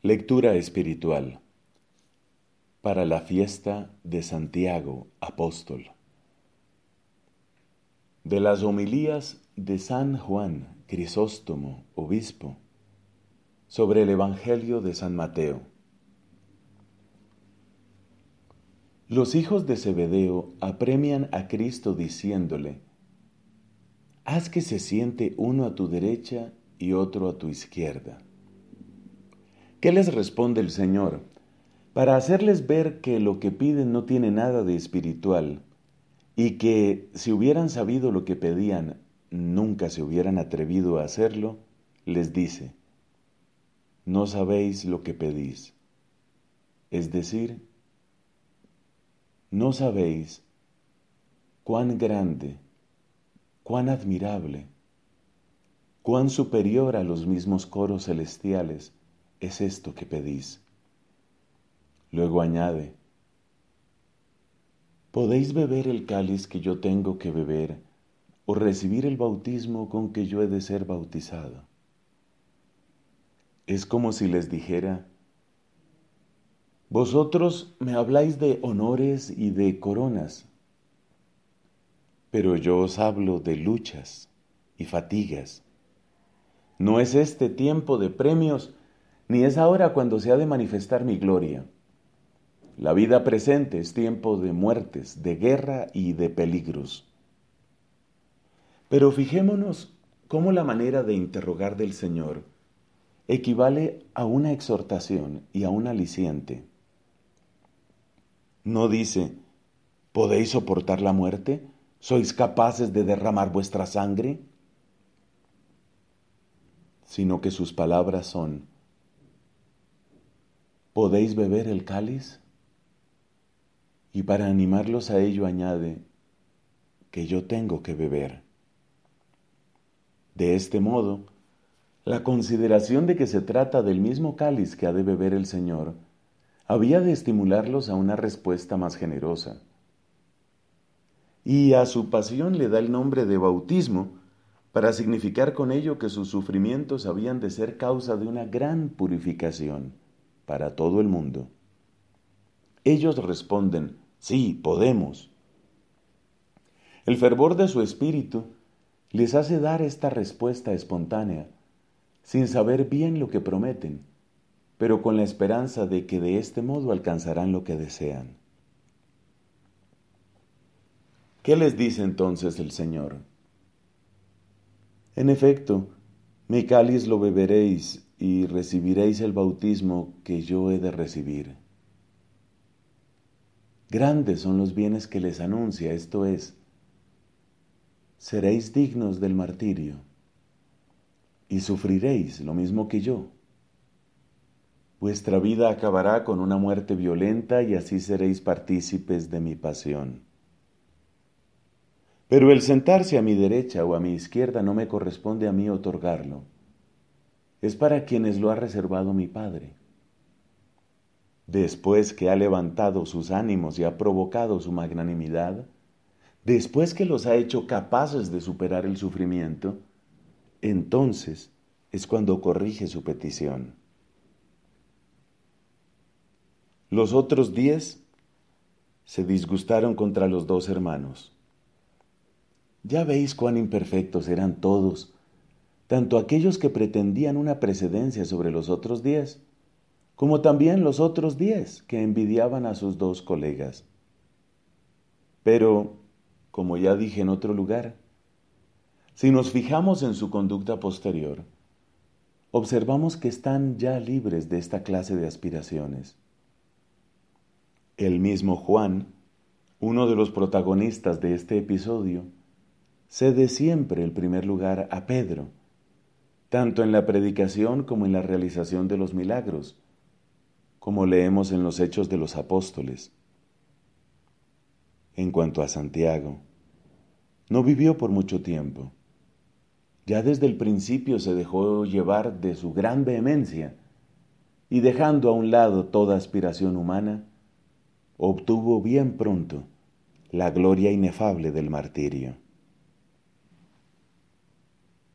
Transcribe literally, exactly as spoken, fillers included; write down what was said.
Lectura espiritual para la fiesta de Santiago, apóstol. De las homilías de San Juan Crisóstomo, obispo, sobre el Evangelio de San Mateo. Los hijos de Zebedeo apremian a Cristo diciéndole: haz que se siente uno a tu derecha y otro a tu izquierda. ¿Qué les responde el Señor? Para hacerles ver que lo que piden no tiene nada de espiritual y que si hubieran sabido lo que pedían, nunca se hubieran atrevido a hacerlo, les dice: no sabéis lo que pedís. Es decir, no sabéis cuán grande, cuán admirable, cuán superior a los mismos coros celestiales es esto que pedís. Luego añade: ¿podéis beber el cáliz que yo tengo que beber o recibir el bautismo con que yo he de ser bautizado? Es como si les dijera: vosotros me habláis de honores y de coronas, pero yo os hablo de luchas y fatigas. No es este tiempo de premios, ni es ahora cuando se ha de manifestar mi gloria. La vida presente es tiempo de muertes, de guerra y de peligros. Pero fijémonos cómo la manera de interrogar del Señor equivale a una exhortación y a un aliciente. No dice: ¿podéis soportar la muerte? ¿Sois capaces de derramar vuestra sangre? Sino que sus palabras son: ¿podéis beber el cáliz? Y para animarlos a ello añade que yo tengo que beber. De este modo, la consideración de que se trata del mismo cáliz que ha de beber el Señor había de estimularlos a una respuesta más generosa. Y a su pasión le da el nombre de bautismo, para significar con ello que sus sufrimientos habían de ser causa de una gran purificación para todo el mundo. Ellos responden: sí, podemos. El fervor de su espíritu les hace dar esta respuesta espontánea, sin saber bien lo que prometen, pero con la esperanza de que de este modo alcanzarán lo que desean. ¿Qué les dice entonces el Señor? En efecto, mi cáliz lo beberéis y recibiréis el bautismo que yo he de recibir. Grandes son los bienes que les anuncia, esto es, seréis dignos del martirio y sufriréis lo mismo que yo. Vuestra vida acabará con una muerte violenta y así seréis partícipes de mi pasión. Pero el sentarse a mi derecha o a mi izquierda no me corresponde a mí otorgarlo. Es para quienes lo ha reservado mi Padre. Después que ha levantado sus ánimos y ha provocado su magnanimidad, después que los ha hecho capaces de superar el sufrimiento, entonces es cuando corrige su petición. Los otros diez se disgustaron contra los dos hermanos. Ya veis cuán imperfectos eran todos, tanto aquellos que pretendían una precedencia sobre los otros diez, como también los otros diez que envidiaban a sus dos colegas. Pero, como ya dije en otro lugar, si nos fijamos en su conducta posterior, observamos que están ya libres de esta clase de aspiraciones. El mismo Juan, uno de los protagonistas de este episodio, cede siempre el primer lugar a Pedro, tanto en la predicación como en la realización de los milagros, como leemos en los Hechos de los Apóstoles. En cuanto a Santiago, no vivió por mucho tiempo. Ya desde el principio se dejó llevar de su gran vehemencia y dejando a un lado toda aspiración humana, obtuvo bien pronto la gloria inefable del martirio.